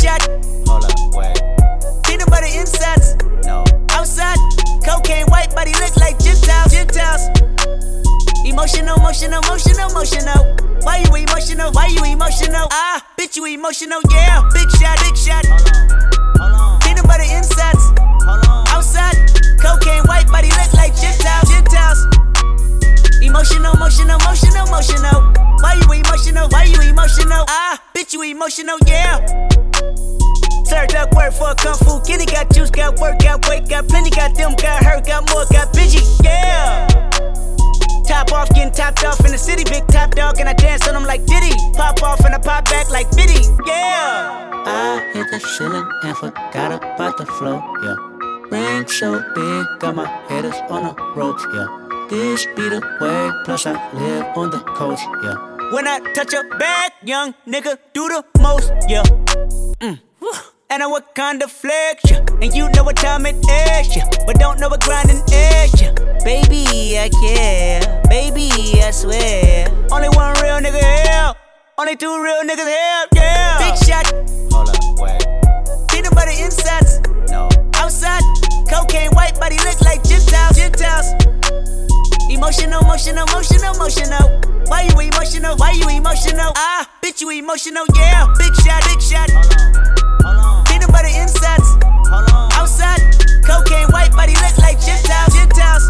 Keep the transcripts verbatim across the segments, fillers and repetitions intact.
shot. Hold up, wait. Peanut butter insides. No. Outside. Cocaine white body look like Gentiles. Gentiles. Emotional, emotional, emotional, emotional. Why you emotional? Why you emotional? Ah, bitch, you emotional, yeah. Big shot, big shot. Hold on. Hold on. Peanut butter insides. Hold on. Outside. Cocaine white body look like Gentiles. Gentiles. Emotional, emotional, emotional, emotional. Why you emotional? Why you emotional? Ah, bitch, you emotional, yeah. Served up work for a kung fu kitty. Got juice, got work, got weight, got plenty. Got them, got hurt, got more, got busy, yeah. Top off, getting topped off in the city. Big top dog, and I dance on them like Diddy. Pop off and I pop back like Biddy, yeah. I hit the ceiling and forgot about the flow, yeah. Ring so big, got my haters on the ropes, yeah. This be the way, plus I live on the coast, yeah. When I touch a bag, young nigga do the most, yeah. Mm. And I what kind of flex, yeah. And you know what time it is, yeah. But don't know what grinding is, yeah. Baby, I care, baby, I swear. Only one real nigga here, only two real niggas here, yeah. Big shot. Hold up, wait. Peanut butter insides. No. Outside. Cocaine white body look like Gentiles. Gentiles. Emotional, emotional, emotional, emotional. Why you emotional? Why you emotional? Ah, bitch, you emotional, yeah. Big shot, big shot. Hold on. Hold on. Peanut butter insides. Hold on. Outside. Cocaine white body look like Gentiles. Gentiles.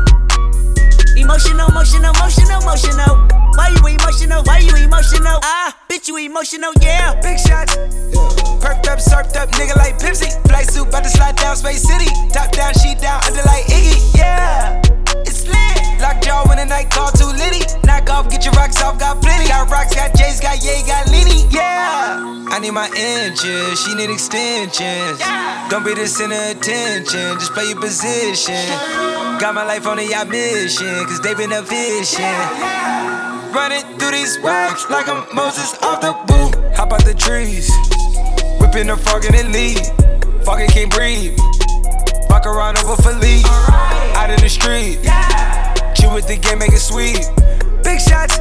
Emotional, emotional, emotional, emotional. Why you emotional? Why you emotional? Ah, bitch, you emotional, yeah. Big shots. Perked up, surfed up, nigga like Pepsi. Flight suit, bout to slide down Space City. Top down, sheet down, under like Iggy, yeah. It's lit. Lockjaw when the night call too litty. Knock off, get your rocks off, got plenty. Got rocks, got J's, got Ye, got Lenny, yeah. I need my inches, she need extensions. Yeah. Don't be the center of attention, just play your position. Got my life on a yacht mission, cause they been efficient. Yeah, yeah. Running through these waves like I'm Moses off the boot. Hop out the trees, whipping the frog in the lead. Fucking can't breathe. Fuck around over for leave. Right. Out in the street, yeah. Chew with the game, make it sweet. Big shots,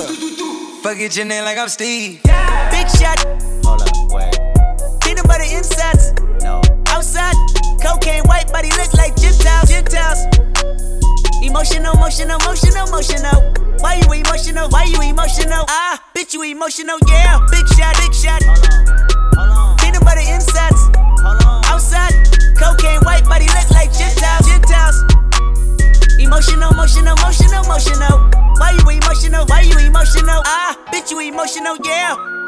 yeah. Fuck it, your name like I'm Steve, yeah. Big shot. Hold up, wait. Peanut butter insides. No. Outside. Cocaine white body look like Gentiles. Gentiles. Emotional, emotional, emotional, emotional. Why you emotional? Why you emotional? Ah, bitch, you emotional, yeah. Big shot, big shot. Hold on. Hold on. Peanut butter insides. Hold on. Outside. Cocaine white body look like Gentiles. Gentiles. Emotional, emotional, emotional, emotional. Why you emotional? Why you emotional? Ah, bitch, you emotional, yeah.